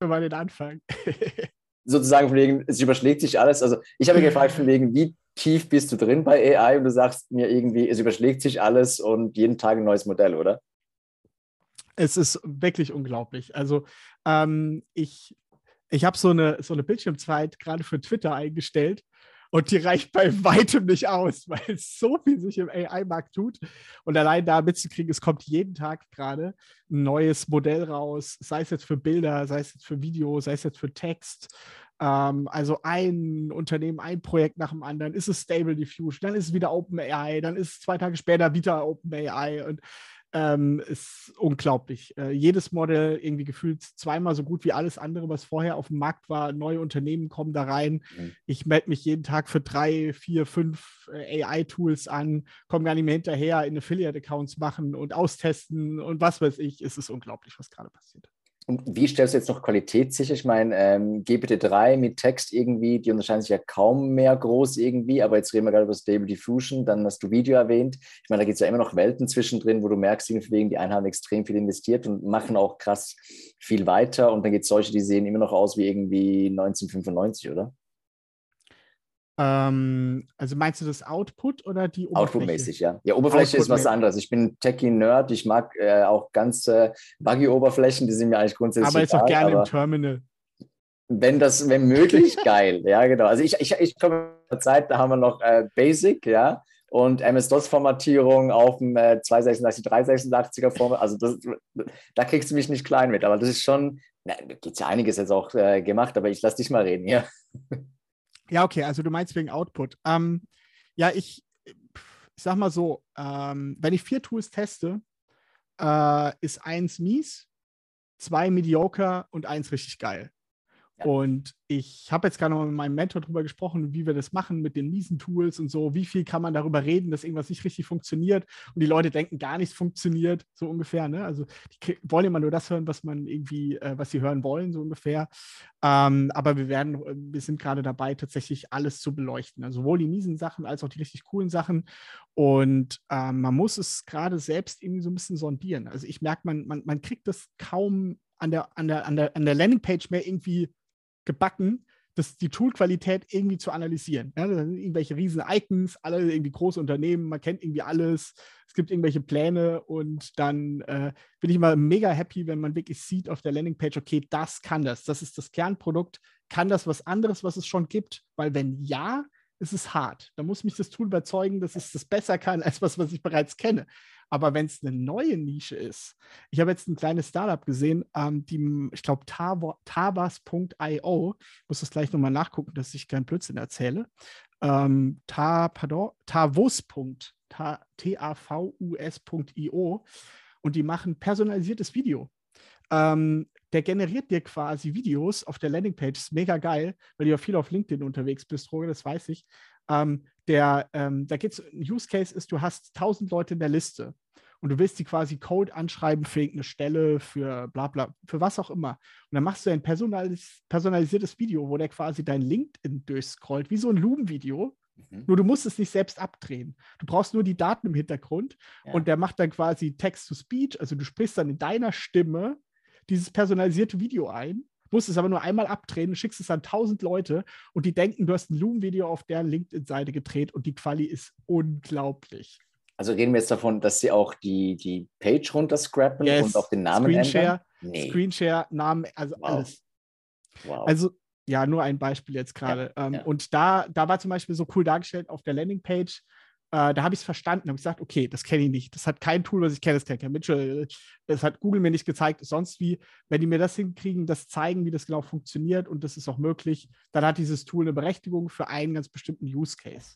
wir mal den Anfang. Sozusagen von wegen, es überschlägt sich alles. Also ich habe gefragt von wegen, wie tief bist du drin bei AI? Und du sagst mir irgendwie, es überschlägt sich alles und jeden Tag ein neues Modell, oder? Es ist wirklich unglaublich. Also ich habe so eine Bildschirmzeit gerade für Twitter eingestellt und die reicht bei weitem nicht aus, weil so viel sich im AI-Markt tut. Und allein da mitzukriegen, es kommt jeden Tag gerade ein neues Modell raus, sei es jetzt für Bilder, sei es jetzt für Video, sei es jetzt für Text. Also ein Unternehmen, ein Projekt nach dem anderen. Ist es Stable Diffusion, dann ist es wieder OpenAI, dann ist es 2 Tage später wieder OpenAI und ist unglaublich. Jedes Modell irgendwie gefühlt zweimal so gut wie alles andere, was vorher auf dem Markt war. Neue Unternehmen kommen da rein. Mhm. Ich melde mich jeden Tag für 3, 4, 5 AI-Tools an, komme gar nicht mehr hinterher, in Affiliate-Accounts machen und austesten und was weiß ich. Es ist unglaublich, was gerade passiert. Und wie stellst du jetzt noch Qualität sicher? Ich meine, GPT-3 mit Text irgendwie, die unterscheiden sich ja kaum mehr groß irgendwie, aber jetzt reden wir gerade über Stable Diffusion, dann hast du Video erwähnt. Ich meine, da gibt es ja immer noch Welten zwischendrin, wo du merkst, wegen die einen haben extrem viel investiert und machen auch krass viel weiter und dann gibt es solche, die sehen immer noch aus wie irgendwie 1995, oder? Also meinst du das Output oder die Oberfläche? Output-mäßig, ja. Ja, Oberfläche ist was anderes. Ich bin Techie-Nerd, ich mag auch ganz Buggy-Oberflächen, die sind mir eigentlich grundsätzlich aber jetzt auch egal, gerne im Terminal. Wenn möglich, geil. Ja, genau. Also ich komme aus der Zeit, da haben wir noch Basic, ja, und MS-DOS-Formatierung auf dem 286, 386er Format. Also da kriegst du mich nicht klein mit. Aber das ist schon, da gibt es ja einiges jetzt auch gemacht, aber ich lass dich mal reden, ja. Ja, okay, also du meinst wegen Output. Ja, ich sag mal so, wenn ich 4 Tools teste, ist 1 mies, 2 mediocre und 1 richtig geil. Ja. Und ich habe jetzt gerade noch mit meinem Mentor darüber gesprochen, wie wir das machen mit den miesen Tools und so. Wie viel kann man darüber reden, dass irgendwas nicht richtig funktioniert und die Leute denken, gar nichts funktioniert, so ungefähr. Ne? Also die wollen immer nur das hören, was man irgendwie, was sie hören wollen, so ungefähr. Aber wir sind gerade dabei, tatsächlich alles zu beleuchten. Also sowohl die miesen Sachen als auch die richtig coolen Sachen. Und man muss es gerade selbst irgendwie so ein bisschen sondieren. Also ich merke, man kriegt das kaum an der Landingpage mehr irgendwie gebacken, die Toolqualität irgendwie zu analysieren. Ja, das sind irgendwelche riesen Icons, alle irgendwie große Unternehmen, man kennt irgendwie alles, es gibt irgendwelche Pläne und dann bin ich immer mega happy, wenn man wirklich sieht auf der Landingpage, okay, das kann das ist das Kernprodukt, kann das was anderes, was es schon gibt? Weil wenn ja, ist es hart. Da muss mich das Tool überzeugen, dass es das besser kann, als was ich bereits kenne. Aber wenn es eine neue Nische ist, ich habe jetzt ein kleines Startup gesehen, ich glaube, Tavas.io, ich muss das gleich nochmal nachgucken, dass ich keinen Blödsinn erzähle. Tavus.io und die machen personalisiertes Video. Der generiert dir quasi Videos auf der Landingpage. Das ist mega geil, weil du ja viel auf LinkedIn unterwegs bist, Roger, das weiß ich. Da geht's, ein Use Case ist, du hast 1000 Leute in der Liste und du willst die quasi Code anschreiben für irgendeine Stelle, für bla bla, für was auch immer. Und dann machst du ein personalisiertes Video, wo der quasi dein LinkedIn durchscrollt, wie so ein Loom-Video. Nur du musst es nicht selbst abdrehen. Du brauchst nur die Daten im Hintergrund und der macht dann quasi Text-to-Speech, also du sprichst dann in deiner Stimme dieses personalisierte Video ein, musst es aber nur einmal abdrehen, schickst es an 1000 Leute und die denken, du hast ein Loom-Video auf deren LinkedIn-Seite gedreht und die Quali ist unglaublich. Also reden wir jetzt davon, dass sie auch die Page runterscrappen und auch den Namen ändern? Nee. Screenshare, Namen, also alles. Wow. Also ja, nur ein Beispiel jetzt gerade. Und da war zum Beispiel so cool dargestellt auf der Landingpage, da habe ich es verstanden, habe gesagt, okay, das kenne ich nicht. Das hat kein Tool, was ich kenne, das kennt kein Mitchell. Das hat Google mir nicht gezeigt. Sonst wie, wenn die mir das hinkriegen, das zeigen, wie das genau funktioniert und das ist auch möglich, dann hat dieses Tool eine Berechtigung für einen ganz bestimmten Use Case.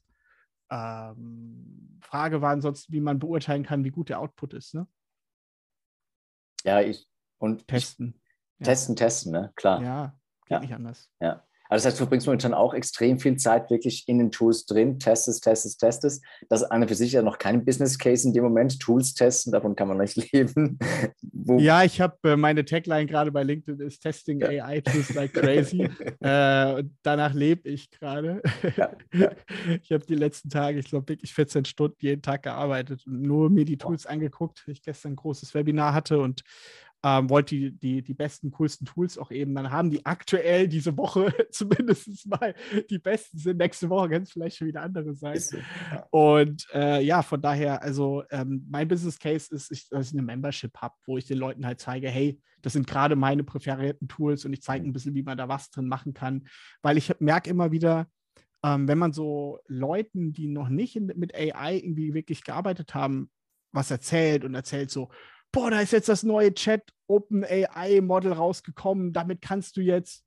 Frage war ansonsten, wie man beurteilen kann, wie gut der Output ist, ne? Ja, testen, ne? Klar. Ja, geht nicht anders. Ja. Also das heißt, du verbringst momentan auch extrem viel Zeit wirklich in den Tools drin, testest. Das ist an und für sich ja noch kein Business Case in dem Moment. Tools testen, davon kann man nicht leben. Ja, ich habe meine Tagline gerade bei LinkedIn ist Testing AI Tools like crazy. Danach lebe ich gerade. Ich habe die letzten Tage, ich glaube wirklich 14 Stunden jeden Tag gearbeitet und nur mir die Tools angeguckt. Ich gestern ein großes Webinar hatte und wollte die besten, coolsten Tools auch eben. Dann haben die aktuell diese Woche zumindest mal die besten sind. Nächste Woche kann es vielleicht schon wieder andere sein. So, ja. Und ja, von daher, also mein Business Case ist, dass ich eine Membership habe, wo ich den Leuten halt zeige, hey, das sind gerade meine präferierten Tools und ich zeige ein bisschen, wie man da was drin machen kann. Weil ich merke immer wieder, wenn man so Leuten, die noch nicht mit AI irgendwie wirklich gearbeitet haben, was erzählt und erzählt so, boah, da ist jetzt das neue Chat OpenAI Model rausgekommen, damit kannst du jetzt,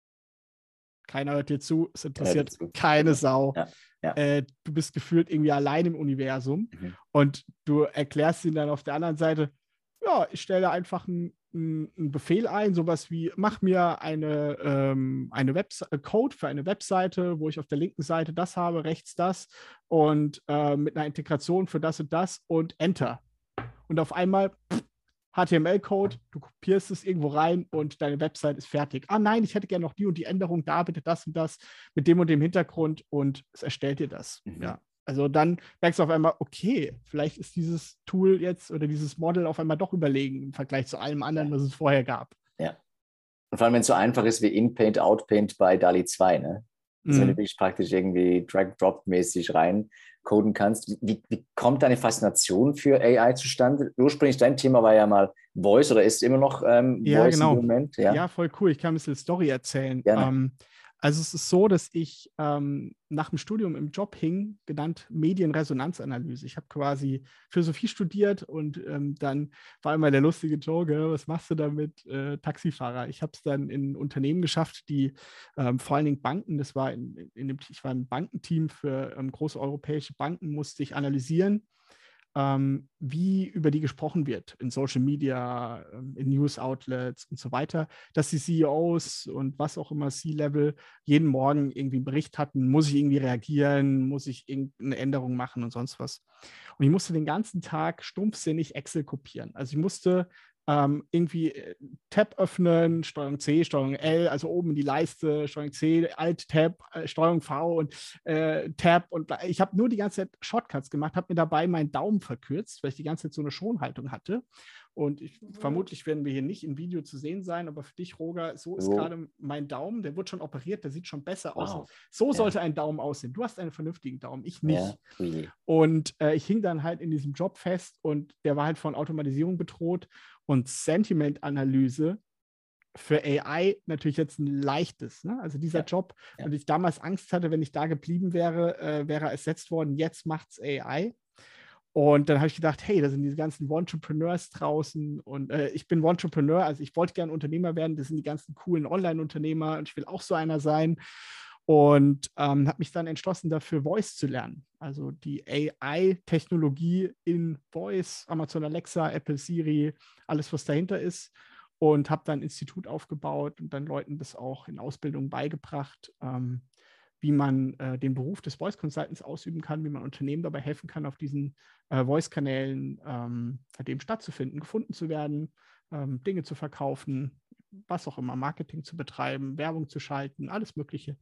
keiner hört dir zu, es interessiert keine Sau. Ja, ja. Du bist gefühlt irgendwie allein im Universum und du erklärst ihnen dann auf der anderen Seite, ja, ich stelle einfach einen Befehl ein, sowas wie, mach mir eine Code für eine Webseite, wo ich auf der linken Seite das habe, rechts das und mit einer Integration für das und Enter. Und auf einmal HTML-Code, du kopierst es irgendwo rein und deine Website ist fertig. Ah nein, ich hätte gerne noch die und die Änderung, da bitte das und das mit dem und dem Hintergrund und es erstellt dir das. Ja. Also dann merkst du auf einmal, okay, vielleicht ist dieses Tool jetzt oder dieses Model auf einmal doch überlegen im Vergleich zu allem anderen, was es vorher gab. Ja. Und vor allem, wenn es so einfach ist wie In-Paint, Out-Paint bei DALL-E 2, ne? Also wenn du wirklich praktisch irgendwie Drag-Drop-mäßig rein coden kannst. Wie kommt deine Faszination für AI zustande? Ursprünglich dein Thema war ja mal Voice oder ist immer noch ja, Voice genau. im Moment? Ja, voll cool. Ich kann ein bisschen Story erzählen. Also es ist so, dass ich nach dem Studium im Job hing, genannt Medienresonanzanalyse. Ich habe quasi Philosophie studiert und dann war immer der lustige Joke, was machst du damit, Taxifahrer? Ich habe es dann in Unternehmen geschafft, die vor allen Dingen Banken, ich war im Bankenteam für große europäische Banken, musste ich analysieren, wie über die gesprochen wird in Social Media, in News-Outlets und so weiter, dass die CEOs und was auch immer C-Level jeden Morgen irgendwie einen Bericht hatten, muss ich irgendwie reagieren, muss ich irgendeine Änderung machen und sonst was. Und ich musste den ganzen Tag stumpfsinnig Excel kopieren. Also ich musste irgendwie Tab öffnen, Steuerung C, Steuerung L, also oben in die Leiste, Steuerung C, Alt-Tab, Steuerung V und Tab. Und ich habe nur die ganze Zeit Shortcuts gemacht, habe mir dabei meinen Daumen verkürzt, weil ich die ganze Zeit so eine Schonhaltung hatte. Und vermutlich werden wir hier nicht im Video zu sehen sein, aber für dich, Roger, so ist gerade mein Daumen, der wird schon operiert, der sieht schon besser aus. So sollte ein Daumen aussehen. Du hast einen vernünftigen Daumen, ich nicht. Ja. Und ich hing dann halt in diesem Job fest und der war halt von Automatisierung bedroht und Sentiment-Analyse für AI natürlich jetzt ein leichtes. Ne? Also dieser Job, und ich damals Angst hatte, wenn ich da geblieben wäre, wäre er ersetzt worden, jetzt macht's AI. Und dann habe ich gedacht, hey, da sind diese ganzen Entrepreneurs draußen und ich bin Entrepreneur, also ich wollte gerne Unternehmer werden, das sind die ganzen coolen Online-Unternehmer und ich will auch so einer sein. Und habe mich dann entschlossen, dafür Voice zu lernen. Also die AI-Technologie in Voice, Amazon Alexa, Apple Siri, alles, was dahinter ist. Und habe dann ein Institut aufgebaut und dann Leuten das auch in Ausbildung beigebracht, wie man den Beruf des Voice Consultants ausüben kann, wie man Unternehmen dabei helfen kann, auf diesen Voice-Kanälen dem stattzufinden, gefunden zu werden, Dinge zu verkaufen, was auch immer, Marketing zu betreiben, Werbung zu schalten, alles Mögliche.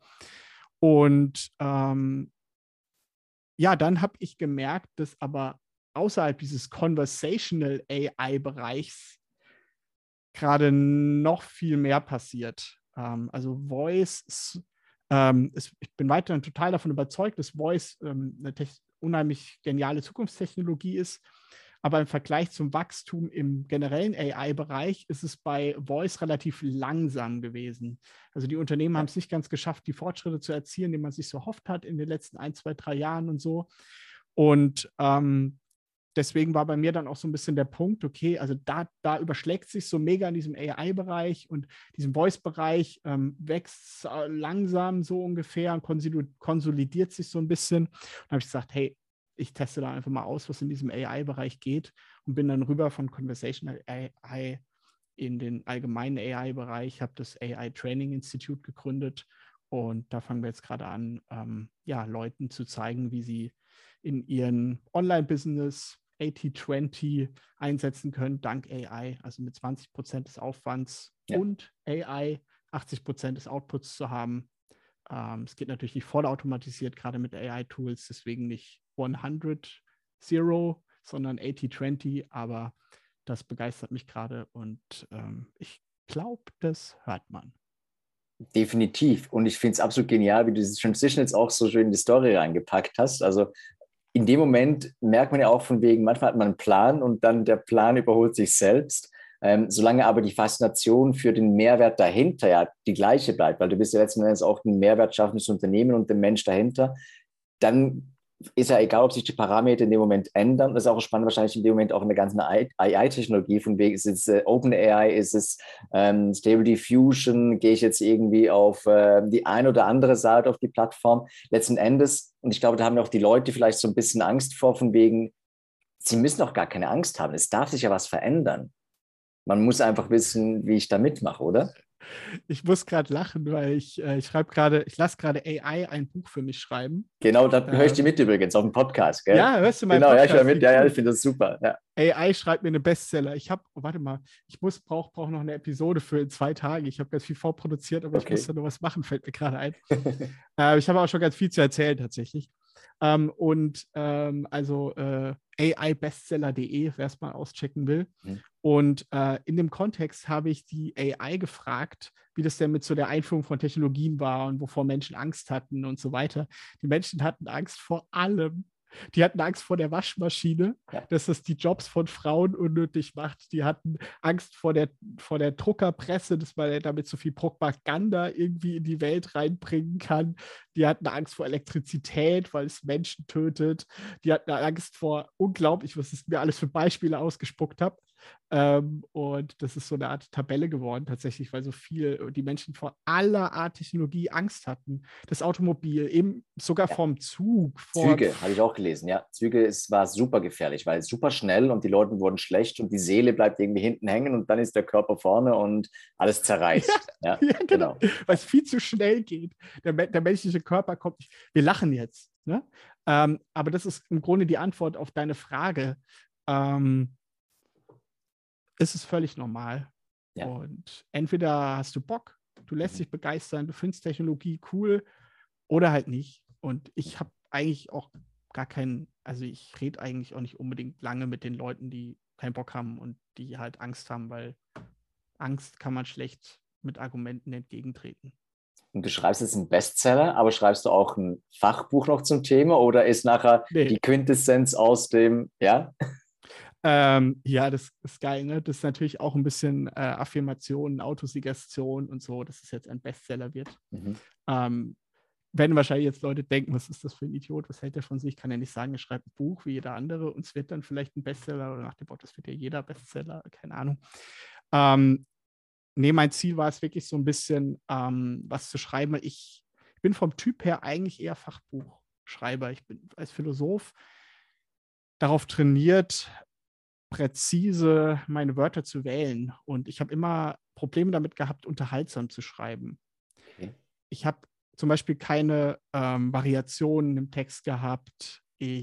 Und dann habe ich gemerkt, dass aber außerhalb dieses Conversational AI-Bereichs gerade noch viel mehr passiert. Also Voice, ich bin weiterhin total davon überzeugt, dass Voice eine unheimlich geniale Zukunftstechnologie ist. Aber im Vergleich zum Wachstum im generellen AI-Bereich ist es bei Voice relativ langsam gewesen. Also die Unternehmen haben es nicht ganz geschafft, die Fortschritte zu erzielen, die man sich so erhofft hat in den letzten 1, 2, 3 Jahren und so. Und deswegen war bei mir dann auch so ein bisschen der Punkt, okay, also da überschlägt es sich so mega in diesem AI-Bereich und diesem Voice-Bereich wächst langsam so ungefähr und konsolidiert sich so ein bisschen. Und da habe ich gesagt, hey, ich teste da einfach mal aus, was in diesem AI-Bereich geht und bin dann rüber von Conversational AI in den allgemeinen AI-Bereich, habe das AI Training Institute gegründet und da fangen wir jetzt gerade an, Leuten zu zeigen, wie sie in ihren Online-Business 80-20 einsetzen können, dank AI, also mit 20% des Aufwands und AI 80% des Outputs zu haben. Es geht natürlich nicht vollautomatisiert, gerade mit AI-Tools, deswegen nicht 100-0, sondern 80-20, aber das begeistert mich gerade und ich glaube, das hört man. Definitiv. Und ich finde es absolut genial, wie du diese Transition jetzt auch so schön in die Story reingepackt hast. Also in dem Moment merkt man ja auch von wegen, manchmal hat man einen Plan und dann der Plan überholt sich selbst. Solange aber die Faszination für den Mehrwert dahinter ja die gleiche bleibt, weil du bist ja letzten Endes auch ein mehrwertschaffendes Unternehmen und der Mensch dahinter, dann ist ja egal, ob sich die Parameter in dem Moment ändern. Das ist auch spannend, wahrscheinlich in dem Moment auch in der ganzen AI-Technologie, von wegen, ist es OpenAI, ist es Stable Diffusion, gehe ich jetzt irgendwie auf die eine oder andere Seite auf die Plattform. Letzten Endes, und ich glaube, da haben auch die Leute vielleicht so ein bisschen Angst vor, von wegen, sie müssen auch gar keine Angst haben. Es darf sich ja was verändern. Man muss einfach wissen, wie ich da mitmache, oder? Ich muss gerade lachen, weil ich lasse gerade AI ein Buch für mich schreiben. Genau, da höre ich dir mit übrigens auf dem Podcast, gell? Ja, hörst du meinen Genau, Podcast? ja, ich höre mit. Ja, cool. ja, ich finde das super. Ja. AI schreibt mir eine Bestseller. Warte mal, brauche noch eine Episode für in 2 Tagen. Ich habe ganz viel vorproduziert, aber ich muss da noch was machen, fällt mir gerade ein. Ich habe auch schon ganz viel zu erzählen tatsächlich. AIbestseller.de, wer es mal auschecken will. Und in dem Kontext habe ich die AI gefragt, wie das denn mit so der Einführung von Technologien war und wovor Menschen Angst hatten und so weiter. Die Menschen hatten Angst vor allem. Die hatten Angst vor der Waschmaschine, dass das die Jobs von Frauen unnötig macht. Die hatten Angst vor der Druckerpresse, dass man damit so viel Propaganda irgendwie in die Welt reinbringen kann. Die hatten Angst vor Elektrizität, weil es Menschen tötet. Die hatten Angst vor, unglaublich, was ich mir alles für Beispiele ausgespuckt habe. Und das ist so eine Art Tabelle geworden tatsächlich, weil so viel die Menschen vor aller Art Technologie Angst hatten. Das Automobil, eben sogar vom Zug. Züge, habe ich auch gelesen, ja. Züge war super gefährlich, weil es super schnell und die Leute wurden schlecht und die Seele bleibt irgendwie hinten hängen und dann ist der Körper vorne und alles zerreißt. Ja, genau. Weil es viel zu schnell geht. Der menschliche Körper kommt nicht. Wir lachen jetzt, ne? Aber das ist im Grunde die Antwort auf deine Frage. Es ist völlig normal. Ja. Und entweder hast du Bock, du lässt dich begeistern, du findest Technologie cool oder halt nicht. Und ich habe eigentlich auch ich rede eigentlich auch nicht unbedingt lange mit den Leuten, die keinen Bock haben und die halt Angst haben, weil Angst kann man schlecht mit Argumenten entgegentreten. Und du schreibst jetzt einen Bestseller, aber schreibst du auch ein Fachbuch noch zum Thema oder ist nachher die Quintessenz aus dem, ja? Ja, das ist geil, ne? Das ist natürlich auch ein bisschen Affirmation, Autosuggestion und so, dass es jetzt ein Bestseller wird. Werden wahrscheinlich jetzt Leute denken, was ist das für ein Idiot, was hält er von sich? Kann er nicht sagen, er schreibt ein Buch wie jeder andere und es wird dann vielleicht ein Bestseller oder nach dem Motto, das wird ja jeder Bestseller, keine Ahnung. Mein Ziel war es wirklich so ein bisschen was zu schreiben. Ich bin vom Typ her eigentlich eher Fachbuchschreiber. Ich bin als Philosoph darauf trainiert, präzise meine Wörter zu wählen. Und ich habe immer Probleme damit gehabt, unterhaltsam zu schreiben. Okay. Ich habe zum Beispiel keine Variationen im Text gehabt.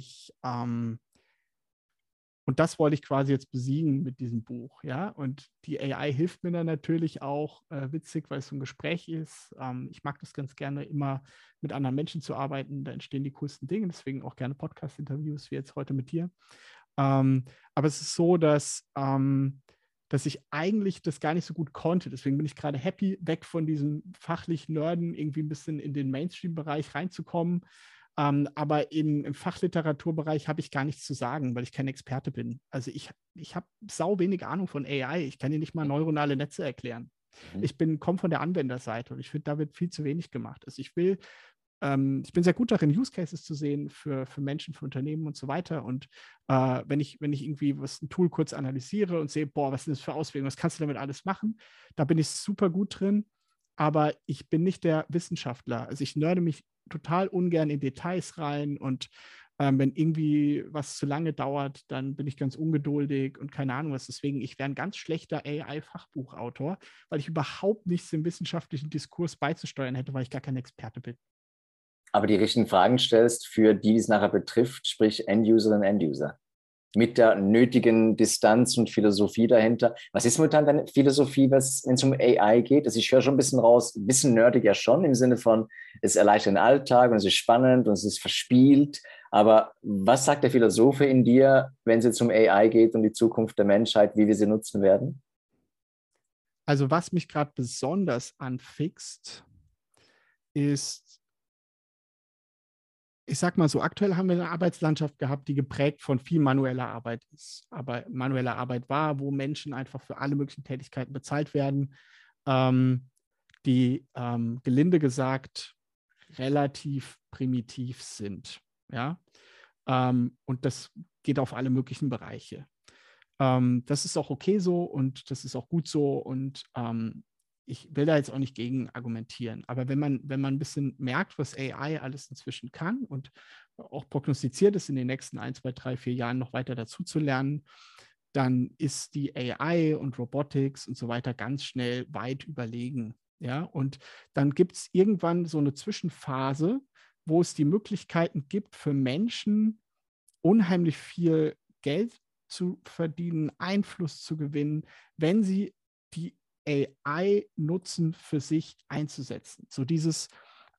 Und das wollte ich quasi jetzt besiegen mit diesem Buch. Ja? Und die AI hilft mir dann natürlich auch, witzig, weil es so ein Gespräch ist. Ich mag das ganz gerne, immer mit anderen Menschen zu arbeiten. Da entstehen die coolsten Dinge. Deswegen auch gerne Podcast-Interviews, wie jetzt heute mit dir. Aber es ist so, dass ich eigentlich das gar nicht so gut konnte. Deswegen bin ich gerade happy, weg von diesem fachlichen Nerden irgendwie ein bisschen in den Mainstream-Bereich reinzukommen. Aber im Fachliteraturbereich habe ich gar nichts zu sagen, weil ich kein Experte bin. Also ich habe sau wenig Ahnung von AI. Ich kann dir nicht mal neuronale Netze erklären. Ich komme von der Anwenderseite und ich finde, da wird viel zu wenig gemacht. Also ich bin sehr gut darin, Use Cases zu sehen für Menschen, für Unternehmen und so weiter. Und wenn ich irgendwie ein Tool kurz analysiere und sehe, was sind das für Auswirkungen, was kannst du damit alles machen, da bin ich super gut drin. Aber ich bin nicht der Wissenschaftler. Also ich nerde mich total ungern in Details rein und wenn irgendwie was zu lange dauert, dann bin ich ganz ungeduldig und keine Ahnung was. Deswegen, ich wäre ein ganz schlechter AI-Fachbuchautor, weil ich überhaupt nichts im wissenschaftlichen Diskurs beizusteuern hätte, weil ich gar kein Experte bin. Aber die richtigen Fragen stellst für die es nachher betrifft, sprich End-Userinnen und End-User. Mit der nötigen Distanz und Philosophie dahinter. Was ist momentan deine Philosophie, wenn es um AI geht? Also ich höre schon ein bisschen raus, ein bisschen nerdig ja schon, im Sinne von, es erleichtert den Alltag und es ist spannend und es ist verspielt. Aber was sagt der Philosoph in dir, wenn es jetzt um AI geht und die Zukunft der Menschheit, wie wir sie nutzen werden? Also was mich gerade besonders anfixt, ist, ich sag mal so, aktuell haben wir eine Arbeitslandschaft gehabt, die geprägt von viel manueller Arbeit ist. Aber manuelle Arbeit war, wo Menschen einfach für alle möglichen Tätigkeiten bezahlt werden, die gelinde gesagt relativ primitiv sind. Ja? Und das geht auf alle möglichen Bereiche. Das ist auch okay so und das ist auch gut so und ich will da jetzt auch nicht gegen argumentieren. Aber wenn man ein bisschen merkt, was AI alles inzwischen kann und auch prognostiziert ist, in den nächsten 1, 2, 3, 4 Jahren noch weiter dazu zu lernen, dann ist die AI und Robotics und so weiter ganz schnell weit überlegen. Ja? Und dann gibt es irgendwann so eine Zwischenphase, wo es die Möglichkeiten gibt für Menschen, unheimlich viel Geld zu verdienen, Einfluss zu gewinnen, wenn sie die AI nutzen, für sich einzusetzen. So dieses,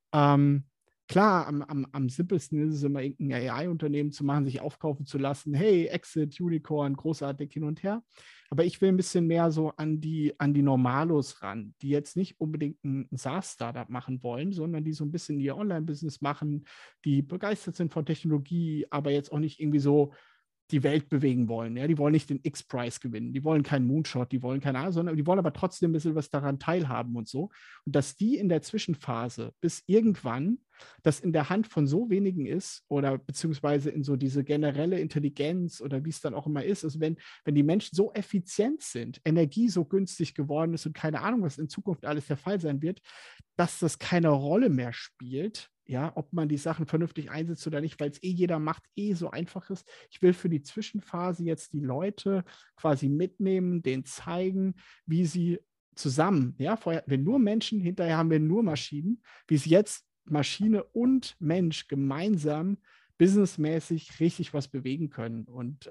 klar, am simpelsten ist es immer, irgendein AI-Unternehmen zu machen, sich aufkaufen zu lassen. Hey, Exit, Unicorn, großartig hin und her. Aber ich will ein bisschen mehr so an die Normalos ran, die jetzt nicht unbedingt ein SaaS-Startup machen wollen, sondern die so ein bisschen ihr Online-Business machen, die begeistert sind von Technologie, aber jetzt auch nicht irgendwie so die Welt bewegen wollen. Ja? Die wollen nicht den X-Prize gewinnen, die wollen keinen Moonshot, die wollen keine Ahnung, sondern die wollen aber trotzdem ein bisschen was daran teilhaben und so. Und dass die in der Zwischenphase bis irgendwann das in der Hand von so wenigen ist oder beziehungsweise in so diese generelle Intelligenz oder wie es dann auch immer ist, also wenn die Menschen so effizient sind, Energie so günstig geworden ist und keine Ahnung, was in Zukunft alles der Fall sein wird, dass das keine Rolle mehr spielt, ja, ob man die Sachen vernünftig einsetzt oder nicht, weil es jeder macht, so einfach ist. Ich will für die Zwischenphase jetzt die Leute quasi mitnehmen, denen zeigen, wie sie zusammen, ja, vorher, wenn nur Menschen, hinterher haben wir nur Maschinen, wie es jetzt Maschine und Mensch gemeinsam businessmäßig richtig was bewegen können. Und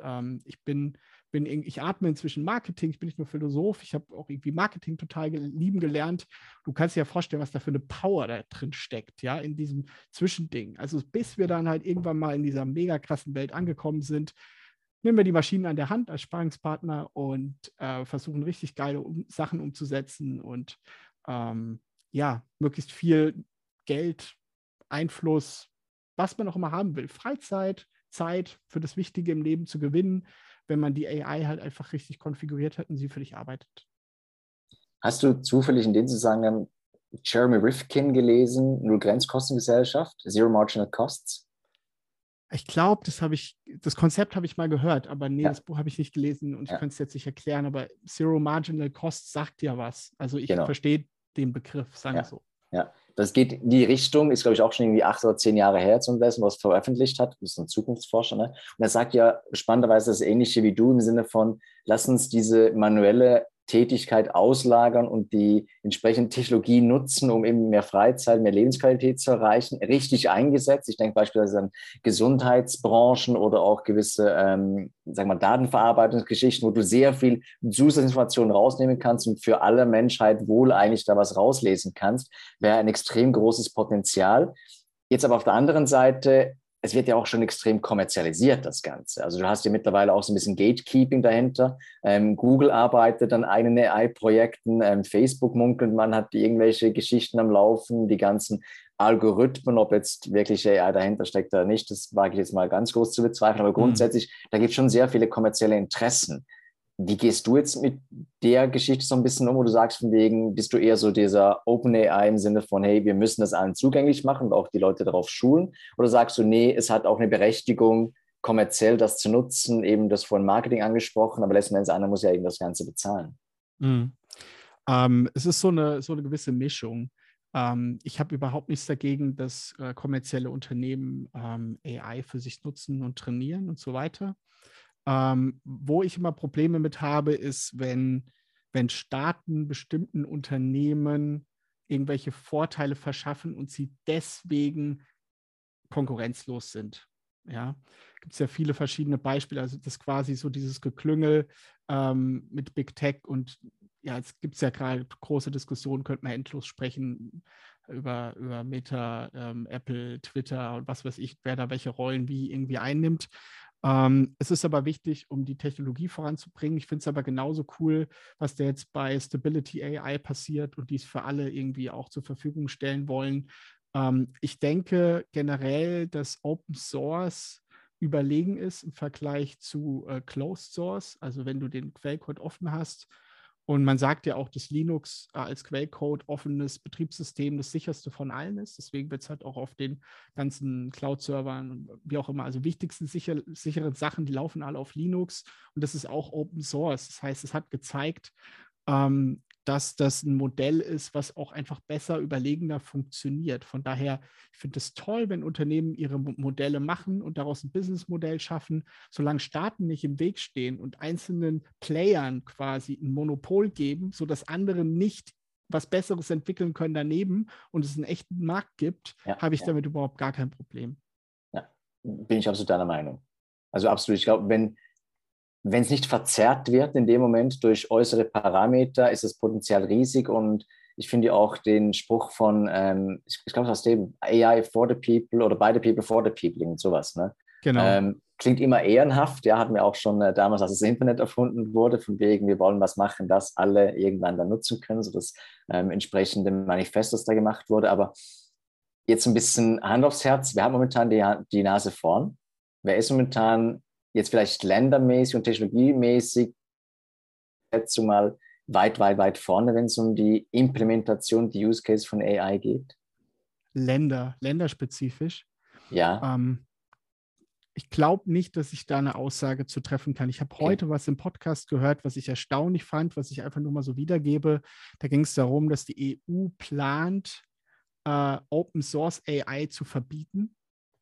ich atme inzwischen Marketing, ich bin nicht nur Philosoph, ich habe auch irgendwie Marketing total lieben gelernt. Du kannst dir ja vorstellen, was da für eine Power da drin steckt, ja, in diesem Zwischending. Also bis wir dann halt irgendwann mal in dieser mega krassen Welt angekommen sind, nehmen wir die Maschinen an der Hand als Sparingspartner und versuchen richtig geile Sachen umzusetzen und ja, möglichst viel Geld, Einfluss, was man auch immer haben will. Freizeit, Zeit für das Wichtige im Leben zu gewinnen, wenn man die AI halt einfach richtig konfiguriert hat und sie für dich arbeitet. Hast du zufällig in dem Zusammenhang Jeremy Rifkin gelesen, Null-Grenzkostengesellschaft, Zero Marginal Costs? Ich glaube, das Konzept habe ich mal gehört, aber nee, Ja. das Buch habe ich nicht gelesen und ich Ja. könnte es jetzt nicht erklären, aber Zero Marginal Cost sagt ja was. Also ich Genau. verstehe den Begriff, sagen wir Ja. so. Ja, das geht in die Richtung, ist glaube ich auch schon irgendwie 8 oder 10 Jahre her zum dessen, was veröffentlicht hat. Das ist ein Zukunftsforscher. Ne? Und er sagt ja spannenderweise das Ähnliche wie du im Sinne von, lass uns diese manuelle Tätigkeit auslagern und die entsprechende Technologie nutzen, um eben mehr Freizeit, mehr Lebensqualität zu erreichen, richtig eingesetzt. Ich denke beispielsweise an Gesundheitsbranchen oder auch gewisse sagen wir mal, Datenverarbeitungsgeschichten, wo du sehr viel Zusatzinformationen rausnehmen kannst und für alle Menschheit wohl eigentlich da was rauslesen kannst, wäre ein extrem großes Potenzial. Jetzt aber auf der anderen Seite, es wird ja auch schon extrem kommerzialisiert, das Ganze. Also du hast ja mittlerweile auch so ein bisschen Gatekeeping dahinter. Google arbeitet an eigenen AI-Projekten, Facebook munkelt, man hat irgendwelche Geschichten am Laufen, die ganzen Algorithmen, ob jetzt wirklich AI dahinter steckt oder nicht, das wage ich jetzt mal ganz groß zu bezweifeln. Aber grundsätzlich, da gibt es schon sehr viele kommerzielle Interessen. Wie gehst du jetzt mit der Geschichte so ein bisschen um, wo du sagst, von wegen, bist du eher so dieser OpenAI im Sinne von, hey, wir müssen das allen zugänglich machen und auch die Leute darauf schulen? Oder sagst du, nee, es hat auch eine Berechtigung, kommerziell das zu nutzen, eben das von Marketing angesprochen, aber letzten Endes einer muss ja eben das Ganze bezahlen? Mhm. Es ist so eine gewisse Mischung. Ich habe überhaupt nichts dagegen, dass kommerzielle Unternehmen AI für sich nutzen und trainieren und so weiter. Wo ich immer Probleme mit habe, ist, wenn Staaten bestimmten Unternehmen irgendwelche Vorteile verschaffen und sie deswegen konkurrenzlos sind. Ja, gibt es ja viele verschiedene Beispiele. Also das ist quasi so dieses Geklüngel, mit Big Tech und ja, jetzt gibt es ja gerade große Diskussionen, könnte man endlos sprechen über Meta, Apple, Twitter und was weiß ich, wer da welche Rollen wie irgendwie einnimmt. Es ist aber wichtig, um die Technologie voranzubringen. Ich finde es aber genauso cool, was da jetzt bei Stability AI passiert und die es für alle irgendwie auch zur Verfügung stellen wollen. Ich denke generell, dass Open Source überlegen ist im Vergleich zu Closed Source, also wenn du den Quellcode offen hast. Und man sagt ja auch, dass Linux als Quellcode offenes Betriebssystem das sicherste von allen ist. Deswegen wird es halt auch auf den ganzen Cloud-Servern, wie auch immer, also wichtigsten sicheren Sachen, die laufen alle auf Linux. Und das ist auch Open Source. Das heißt, es hat gezeigt, dass das ein Modell ist, was auch einfach besser, überlegener funktioniert. Von daher, ich finde es toll, wenn Unternehmen ihre Modelle machen und daraus ein Businessmodell schaffen, solange Staaten nicht im Weg stehen und einzelnen Playern quasi ein Monopol geben, sodass andere nicht was Besseres entwickeln können daneben und es einen echten Markt gibt, habe ich damit überhaupt gar kein Problem. Ja, bin ich absolut deiner Meinung. Also absolut, ich glaube, wenn es nicht verzerrt wird in dem Moment durch äußere Parameter, ist das Potenzial riesig. Und ich finde auch den Spruch von, ich glaube, aus dem AI for the people oder by the people for the people, und sowas. Ne? Genau. Klingt immer ehrenhaft. Ja, hatten wir auch schon damals, als das Internet erfunden wurde, von wegen, wir wollen was machen, das alle irgendwann dann nutzen können, so das entsprechende Manifest, das da gemacht wurde. Aber jetzt ein bisschen Hand aufs Herz. Wir haben momentan die Nase vorn. Wer ist momentan jetzt vielleicht ländermäßig und technologiemäßig jetzt mal weit vorne, wenn es um die Implementation, die Use Case von AI geht? Länderspezifisch. Ja. Ich glaube nicht, dass ich da eine Aussage zu treffen kann. Ich habe heute was im Podcast gehört, was ich erstaunlich fand, was ich einfach nur mal so wiedergebe. Da ging es darum, dass die EU plant, Open Source AI zu verbieten.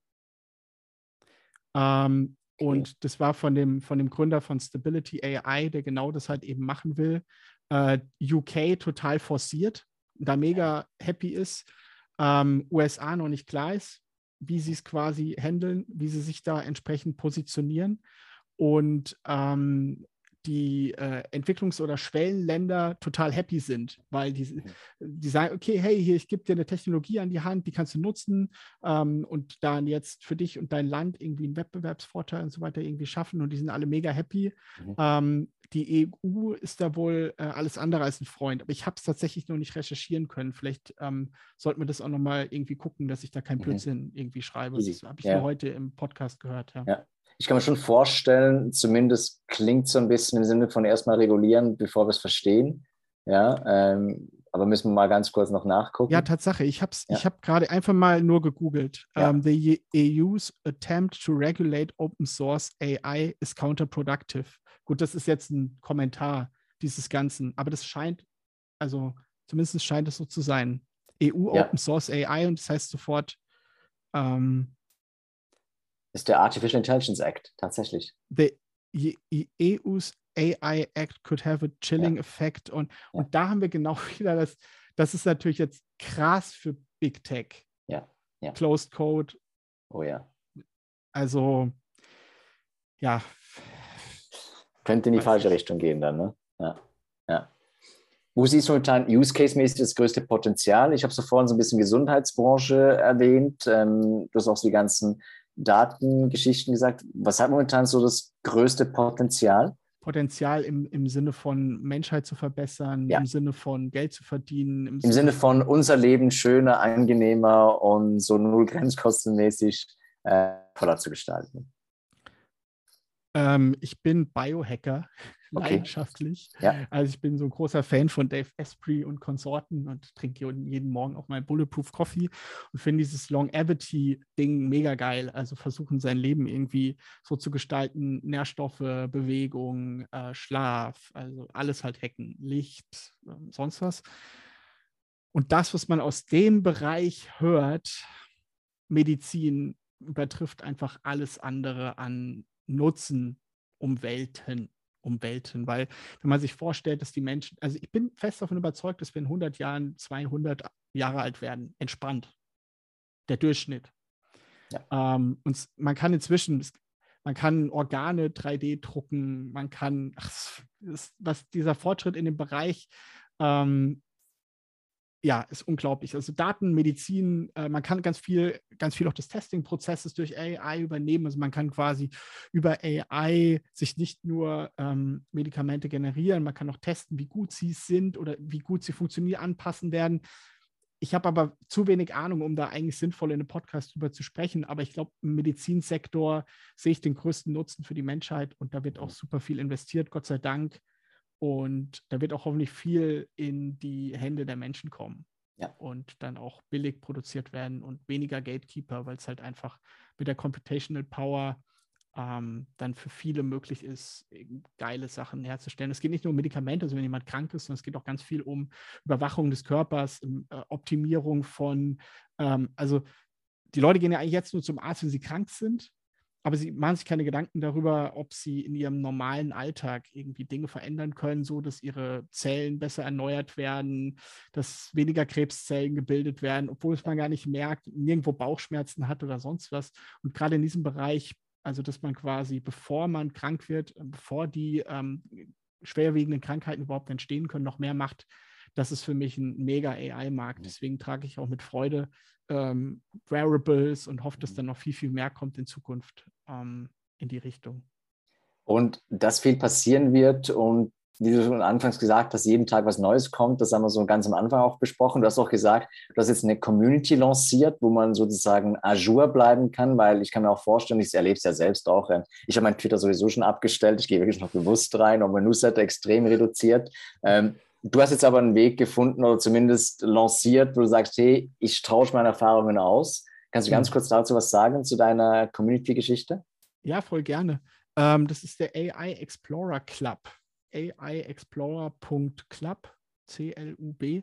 Und das war von dem Gründer von Stability AI, der genau das halt eben machen will. UK total forciert, da mega happy ist. USA noch nicht klar ist, wie sie es quasi handeln, wie sie sich da entsprechend positionieren. Und die Entwicklungs- oder Schwellenländer total happy sind, weil die sagen, okay, hey, hier, ich gebe dir eine Technologie an die Hand, die kannst du nutzen und dann jetzt für dich und dein Land irgendwie einen Wettbewerbsvorteil und so weiter irgendwie schaffen und die sind alle mega happy. Die EU ist da wohl alles andere als ein Freund, aber ich habe es tatsächlich noch nicht recherchieren können. Vielleicht sollten wir das auch nochmal irgendwie gucken, dass ich da kein Blödsinn irgendwie schreibe. Das habe ich nur heute im Podcast gehört. Ja. Ich kann mir schon vorstellen, zumindest klingt so ein bisschen im Sinne von erstmal regulieren, bevor wir es verstehen. Ja, aber müssen wir mal ganz kurz noch nachgucken. Ja, Tatsache. Ich habe gerade einfach mal nur gegoogelt. The EU's attempt to regulate open source AI is counterproductive. Gut, das ist jetzt ein Kommentar dieses Ganzen, aber das scheint, also zumindest scheint es so zu sein. EU Open Source AI und das heißt sofort ist der Artificial Intelligence Act, tatsächlich. The EU's AI Act could have a chilling effect. Und da haben wir genau wieder das ist natürlich jetzt krass für Big Tech. Closed Code. Oh ja. Also, ja. Könnte in die falsche Richtung gehen dann, ne? Ja. Wo siehst du momentan Use Case-mäßig das größte Potenzial? Ich habe so vorhin so ein bisschen Gesundheitsbranche erwähnt. Du hast auch so die ganzen Datengeschichten gesagt. Was hat momentan so das größte Potenzial? Potenzial im Sinne von Menschheit zu verbessern, im Sinne von Geld zu verdienen. Im Sinne von unser Leben schöner, angenehmer und so null grenzkostenmäßig voller zu gestalten. Ich bin Biohacker, leidenschaftlich. Also ich bin so ein großer Fan von Dave Asprey und Konsorten und trinke jeden Morgen auch mal Bulletproof Coffee und finde dieses Longevity-Ding mega geil. Also versuchen sein Leben irgendwie so zu gestalten, Nährstoffe, Bewegung, Schlaf, also alles halt hacken, Licht, sonst was. Und das, was man aus dem Bereich hört, Medizin, übertrifft einfach alles andere an Nutzen um Welten, weil wenn man sich vorstellt, dass die Menschen, also ich bin fest davon überzeugt, dass wir in 100 Jahren 200 Jahre alt werden, entspannt, der Durchschnitt. Und man kann inzwischen, Man kann Organe 3D drucken, man kann, was dieser Fortschritt in dem Bereich, ja, ist unglaublich. Also Daten, Medizin, man kann ganz viel auch des Testing-Prozesses durch AI übernehmen. Also man kann quasi über AI sich nicht nur Medikamente generieren, man kann auch testen, wie gut sie sind oder wie gut sie funktionieren, anpassen werden. Ich habe aber zu wenig Ahnung, um da eigentlich sinnvoll in einem Podcast drüber zu sprechen. Aber ich glaube, im Medizinsektor sehe ich den größten Nutzen für die Menschheit und da wird auch super viel investiert, Gott sei Dank. Und da wird auch hoffentlich viel in die Hände der Menschen kommen und dann auch billig produziert werden und weniger Gatekeeper, weil es halt einfach mit der Computational Power dann für viele möglich ist, geile Sachen herzustellen. Es geht nicht nur um Medikamente, also wenn jemand krank ist, sondern es geht auch ganz viel um Überwachung des Körpers, Optimierung von, also die Leute gehen ja eigentlich jetzt nur zum Arzt, wenn sie krank sind, aber sie machen sich keine Gedanken darüber, ob sie in ihrem normalen Alltag irgendwie Dinge verändern können, so dass ihre Zellen besser erneuert werden, dass weniger Krebszellen gebildet werden, obwohl es man gar nicht merkt, nirgendwo Bauchschmerzen hat oder sonst was. Und gerade in diesem Bereich, also dass man quasi, bevor man krank wird, bevor die schwerwiegenden Krankheiten überhaupt entstehen können, noch mehr macht, das ist für mich ein mega AI-Markt. Deswegen trage ich auch mit Freude Wearables und hoffe, dass dann noch viel, viel mehr kommt in Zukunft in die Richtung. Und dass viel passieren wird und wie du schon anfangs gesagt hast, jeden Tag was Neues kommt, das haben wir so ganz am Anfang auch besprochen. Du hast auch gesagt, du hast jetzt eine Community lanciert, wo man sozusagen à jour bleiben kann, weil ich kann mir auch vorstellen, ich erlebe es ja selbst auch. Ich habe mein Twitter sowieso schon abgestellt, ich gehe wirklich noch bewusst rein und mein Newsletter extrem reduziert. Du hast jetzt aber einen Weg gefunden oder zumindest lanciert, wo du sagst, hey, ich tausche meine Erfahrungen aus. Kannst du ganz kurz dazu was sagen, zu deiner Community-Geschichte? Ja, voll gerne. Das ist der AI Explorer Club. aiexplorer.club, C-L-U-B.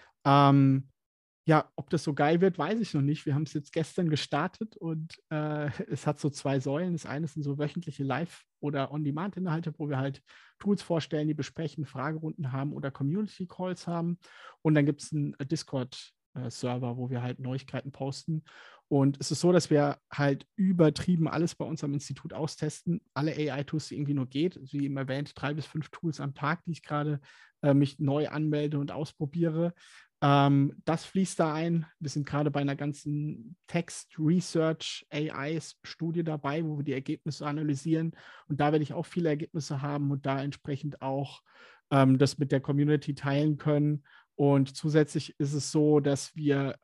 Ja, ob das so geil wird, weiß ich noch nicht. Wir haben es jetzt gestern gestartet und es hat so 2 Säulen. Das eine sind so wöchentliche Live- oder On-Demand-Inhalte, wo wir halt Tools vorstellen, die besprechen, Fragerunden haben oder Community-Calls haben. Und dann gibt es einen Discord-Server, wo wir halt Neuigkeiten posten. Und es ist so, dass wir halt übertrieben alles bei uns am Institut austesten. Alle AI-Tools, die irgendwie nur geht. Wie eben erwähnt, 3 bis 5 Tools am Tag, die ich gerade mich neu anmelde und ausprobiere. Das fließt da ein. Wir sind gerade bei einer ganzen Text-Research-AI-Studie dabei, wo wir die Ergebnisse analysieren. Und da werde ich auch viele Ergebnisse haben und da entsprechend auch das mit der Community teilen können. Und zusätzlich ist es so, dass wir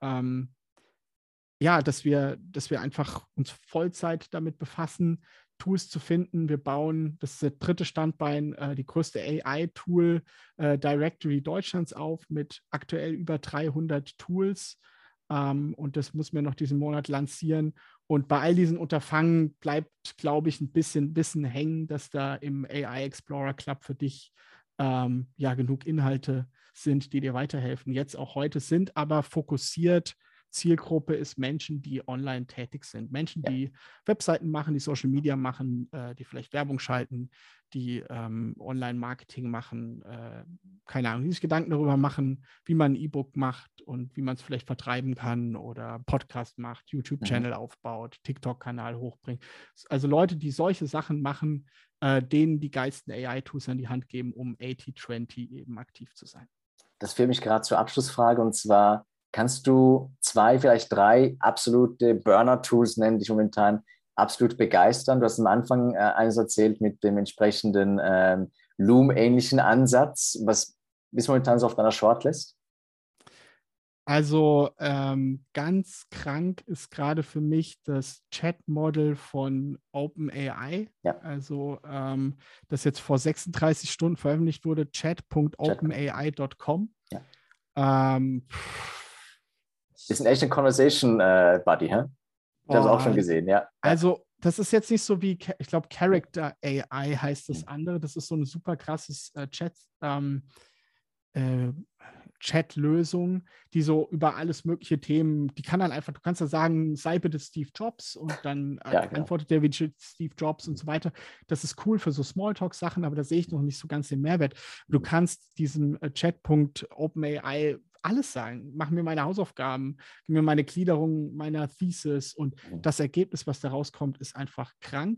dass wir einfach uns Vollzeit damit befassen, Tools zu finden. Wir bauen, das ist der 3. Standbein, die größte AI-Tool Directory Deutschlands auf mit aktuell über 300 Tools. Und das müssen wir noch diesen Monat lancieren. Und bei all diesen Unterfangen bleibt, glaube ich, ein bisschen Wissen hängen, dass da im AI Explorer Club für dich genug Inhalte sind, die dir weiterhelfen. Jetzt auch heute sind aber fokussiert. Zielgruppe ist Menschen, die online tätig sind. Menschen, die Webseiten machen, die Social Media machen, die vielleicht Werbung schalten, die Online-Marketing machen, keine Ahnung, die sich Gedanken darüber machen, wie man ein E-Book macht und wie man es vielleicht vertreiben kann oder Podcast macht, YouTube-Channel aufbaut, TikTok-Kanal hochbringt. Also Leute, die solche Sachen machen, denen die geilsten AI-Tools an die Hand geben, um 80-20 eben aktiv zu sein. Das führt mich gerade zur Abschlussfrage und zwar, kannst du 2, vielleicht 3 absolute Burner-Tools nennen, die dich momentan absolut begeistern? Du hast am Anfang eines erzählt mit dem entsprechenden Loom-ähnlichen Ansatz. Was ist momentan so auf deiner Shortlist? Also ganz krank ist gerade für mich das Chat-Model von OpenAI. Ja. Also das jetzt vor 36 Stunden veröffentlicht wurde, chat.openai.com. Ja. Ist ein echter Conversation Buddy, hä? Ich habe es auch schon gesehen, ja. Also das ist jetzt nicht so wie, ich glaube, Character AI heißt das andere. Das ist so eine super krasses Chat-Lösung, die so über alles mögliche Themen, die kann dann einfach, du kannst ja sagen, sei bitte Steve Jobs und dann antwortet der wie Steve Jobs und so weiter. Das ist cool für so Smalltalk-Sachen, aber da sehe ich noch nicht so ganz den Mehrwert. Du kannst diesem Chatpunkt OpenAI alles sagen. Mach mir meine Hausaufgaben, gib mir meine Gliederung meiner Thesis und das Ergebnis, was da rauskommt, ist einfach krank.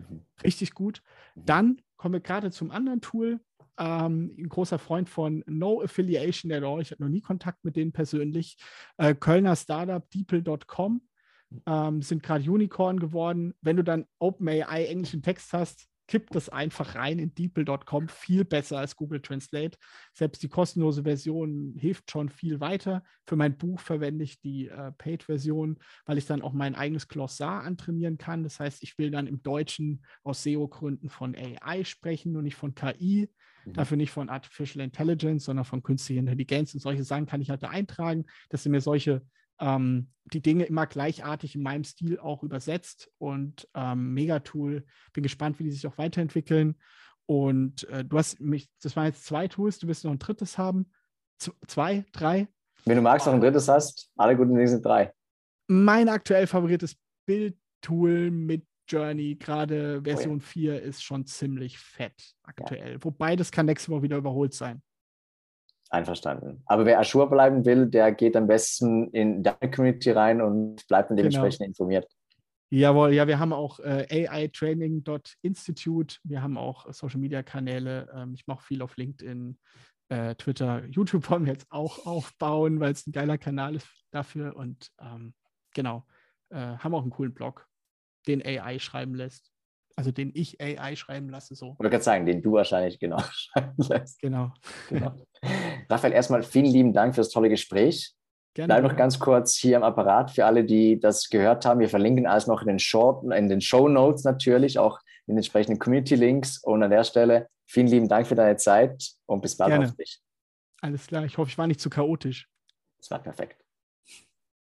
Richtig gut. Dann kommen wir gerade zum anderen Tool. Ein großer Freund von No Affiliation at All. Ich hatte noch nie Kontakt mit denen persönlich. Kölner Startup, DeepL.com, sind gerade Unicorn geworden. Wenn du dann OpenAI englischen Text hast, kipp das einfach rein in DeepL.com. Viel besser als Google Translate. Selbst die kostenlose Version hilft schon viel weiter. Für mein Buch verwende ich die Paid-Version, weil ich dann auch mein eigenes Glossar antrainieren kann. Das heißt, ich will dann im Deutschen aus SEO-Gründen von AI sprechen und nicht von KI. Dafür nicht von Artificial Intelligence, sondern von künstlicher Intelligenz. Und solche Sachen kann ich halt da eintragen, dass sie mir die Dinge immer gleichartig in meinem Stil auch übersetzt. Und Megatool, bin gespannt, wie die sich auch weiterentwickeln. Und das waren jetzt 2 Tools, du wirst noch ein drittes haben. 2, 3? Wenn du magst, noch ein drittes hast, alle guten Dinge sind 3. Mein aktuell favoriertes Bildtool mit Journey, gerade Version 4, ist schon ziemlich fett aktuell. Ja. Wobei, das kann nächste Woche wieder überholt sein. Einverstanden. Aber wer Azure bleiben will, der geht am besten in deine Community rein und bleibt dann dementsprechend informiert. Jawohl, ja, wir haben auch aitraining.institute, wir haben auch Social-Media-Kanäle. Ich mache viel auf LinkedIn, Twitter, YouTube wollen wir jetzt auch aufbauen, weil es ein geiler Kanal ist dafür. Und haben auch einen coolen Blog, den AI schreiben lässt. Also den ich AI schreiben lasse. So. Ich wollte gerade sagen, den du wahrscheinlich schreiben lässt. Genau. Raphael, erstmal vielen lieben Dank für das tolle Gespräch. Gerne. Bleib noch ganz kurz hier am Apparat für alle, die das gehört haben. Wir verlinken alles noch in den Shownotes natürlich, auch in den entsprechenden Community-Links. Und an der Stelle vielen lieben Dank für deine Zeit und bis bald auf dich. Alles klar, ich hoffe, ich war nicht zu chaotisch. Das war perfekt.